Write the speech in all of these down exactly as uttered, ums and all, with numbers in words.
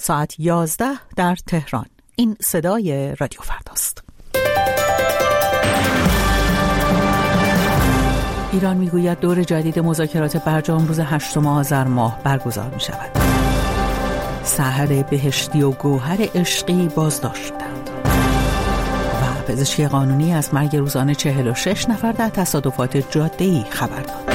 ساعت یازده در تهران. این صدای رادیو فرداست. ایران میگوید دور جدید مذاکرات برجام روز هشتم آذر ماه برگزار می شود. سحر بهشتی و گوهر عشقی بازداشت شدند و پزشکی قانونی از مرگ روزانه چهل و شش نفر در تصادفات جاده‌ای خبر داد.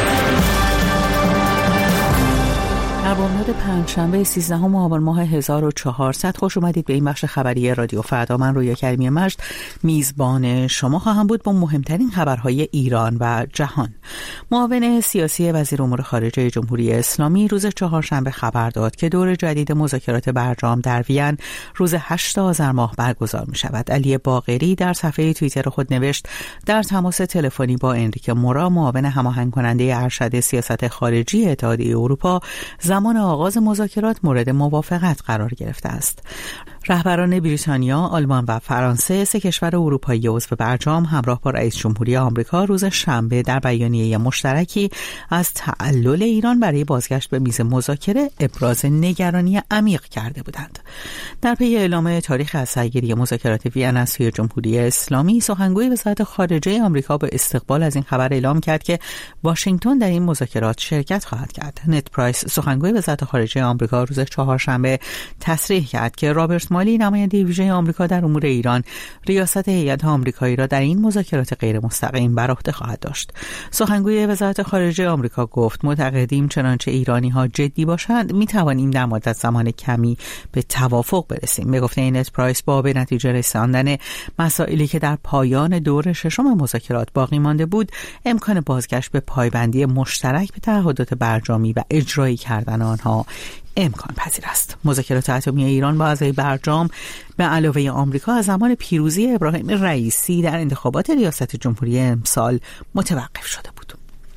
در بامداد پنجشنبه سیزدهم آبان ماه هزار و چهارصد خوش اومدید به این بخش خبری رادیو فردا. من رویا کریمی مجد میزبان شما خواهم بود با مهمترین خبرهای ایران و جهان. معاون سیاسی وزیر امور خارجه جمهوری اسلامی روز چهارشنبه خبر داد که دور جدید مذاکرات برجام در وین روز هشتم آذر ماه برگزار می شود. علی باقری در صفحه توییتر خود نوشت در تماس تلفنی با انریکه مورا معاون هماهنگ کننده ارشد سیاست خارجی اتحادیه اروپا زمان آغاز مذاکرات مورد موافقت قرار گرفته است. رهبران بریتانیا، آلمان و فرانسه، سه کشور اروپایی عضو برجام همراه با رئیس جمهوری آمریکا روز شنبه در بیانیه مشترکی از تعلل ایران برای بازگشت به میز مذاکره ابراز نگرانی عمیق کرده بودند. در پی اعلام تاریخ از سرگیری مذاکرات وین از سوی جمهوری اسلامی، سخنگوی وزارت خارجه آمریکا به استقبال از این خبر اعلام کرد که واشنگتن در این مذاکرات شرکت خواهد کرد. نت پرایس، سخنگوی وزارت خارجه آمریکا، روز چهارشنبه تصریح کرد که رابرت مالی، نماینده ویژه آمریکا در امور ایران، ریاست هیئت آمریکایی را در این مذاکرات غیر مستقیم بر عهده خواهد داشت. سخنگوی وزارت خارجه آمریکا گفت معتقدیم چنانچه ایرانی‌ها جدی باشند می‌توانیم در مدت زمان کمی به توافق برسیم. به گفته نت پرایس، با به نتیجه رساندن مسائلی که در پایان دور ششم مذاکرات باقی مانده بود، امکان بازگشت به پایبندی مشترک به تعهدات برجامی و اجرایی کردن آنها امکان پذیر است. مذاکرات اتمی ایران با اعضای برجام به علاوه آمریکا از زمان پیروزی ابراهیم رئیسی در انتخابات ریاست جمهوری امسال متوقف شده بود.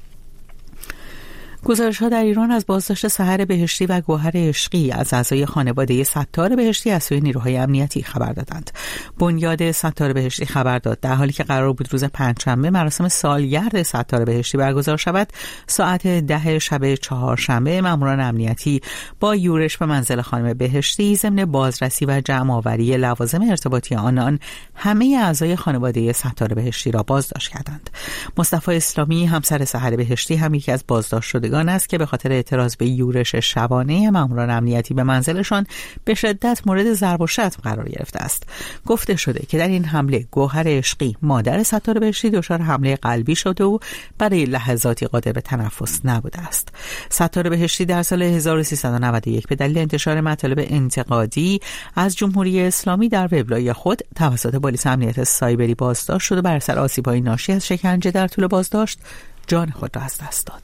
گزارش‌ها در ایران از بازداشت سحر بهشتی و گوهر عشقی از اعضای خانواده ستار بهشتی از سوی نیروهای امنیتی خبر دادند. بنیاد ستار بهشتی خبر داد در حالی که قرار بود روز پنجشنبه مراسم سالگرد ستار بهشتی برگزار شود، ساعت ده شب چهارشنبه ماموران امنیتی با یورش به منزل خانم بهشتی ضمن بازرسی و جمع‌آوری لوازم ارتباطی آنان همه اعضای خانواده ستار بهشتی را بازداشت کردند. مصطفی اسلامی، همسر سحر بهشتی، هم یکی از بازداشت شده است که به خاطر اعتراض به یورش شبانه ماموران امنیتی به منزلشان به شدت مورد ضرب و شتم قرار گرفته است. گفته شده که در این حمله گوهر عشقی، مادر ستار بهشتی، دچار حمله قلبی شده و برای لحظاتی قادر به تنفس نبوده است. ستار بهشتی در سال هزار و سیصد و نود و یک به دلیل انتشار مطالب انتقادی از جمهوری اسلامی در وبلاگ خود توسط پلیس امنیت سایبری بازداشت شده. بر اثر آسیب‌های ناشی از شکنجه در طول بازداشت جان خود را از دست داد.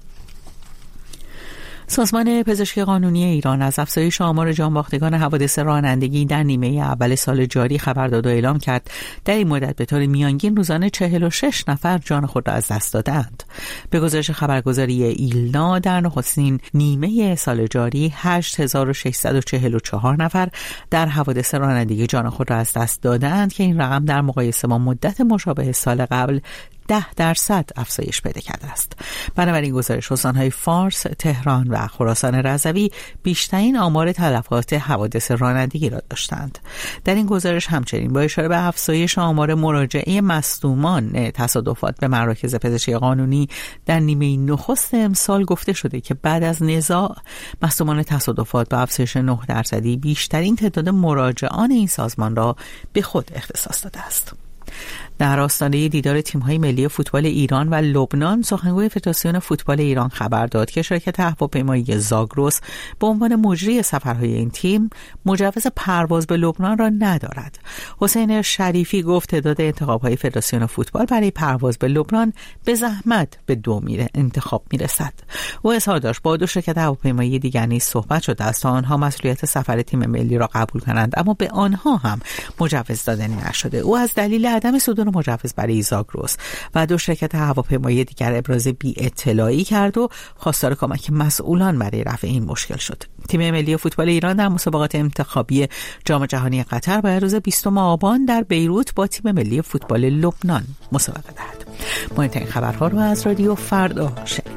سازمان پزشکی قانونی ایران از افزایش آمار جانباختگان حوادث رانندگی در نیمه اول سال جاری خبر داد و اعلام کرد در این مدت به طور میانگین روزانه چهل و شش نفر جان خود را از دست دادند. به گزارش خبرگزاری ایلنا در نخستین نیمه سال جاری هشت هزار و ششصد و چهل و چهار نفر در حوادث رانندگی جان خود را از دست دادند که این رقم در مقایسه با مدت مشابه سال قبل ده درصد افزایش پیدا کرده است. بنابراین گزارش استان‌های فارس، تهران و خراسان رضوی بیشترین آمار تلفات حوادث رانندگی را داشتند. در این گزارش همچنین با اشاره به افزایش آمار مراجعه مصدومان تصادفات به مراکز پزشکی قانونی در نیمه نخست امسال گفته شده که بعد از نزاع مصدومان تصادفات با افزایش نه درصدی بیشترین تعداد مراجعان این سازمان را به خود اختصاص داده است. در آستانه دیدار تیم‌های ملی فوتبال ایران و لبنان، سخنگوی فدراسیون فوتبال ایران خبر داد که شرکت هواپیمایی زاگرس به عنوان مجری سفرهای این تیم مجوز پرواز به لبنان را ندارد. حسین شریفی گفت تعداد انتخاب‌های فدراسیون فوتبال برای پرواز به لبنان به زحمت به دو میره انتخاب میرسد. او اظهار داشت با دو شرکت هواپیمایی دیگر نیز صحبت شده است تا آنها مسئولیت سفر تیم ملی را قبول کنند، اما به آنها هم مجوز داده نشده. او از دلیل عدم صدور مجوز برای زاگرس و دو شرکت هواپیمایی دیگر ابراز بی اطلاعی کرد و خواستار کمک مسئولان برای رفع این مشکل شد. تیم ملی فوتبال ایران در مسابقات انتخابی جام جهانی قطر باید روز بیستم آبان در بیروت با تیم ملی فوتبال لبنان مسابقه دهد. مهمترین خبرها رو از رادیو فردا شنیدید.